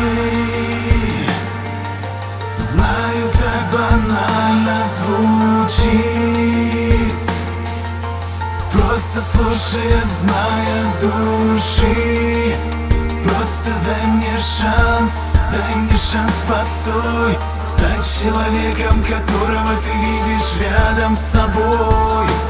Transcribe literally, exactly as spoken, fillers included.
Знаю, так банально звучит, просто слушая, зная души. Просто дай мне шанс, дай мне шанс, постой. Стать человеком, которого ты видишь рядом с собой.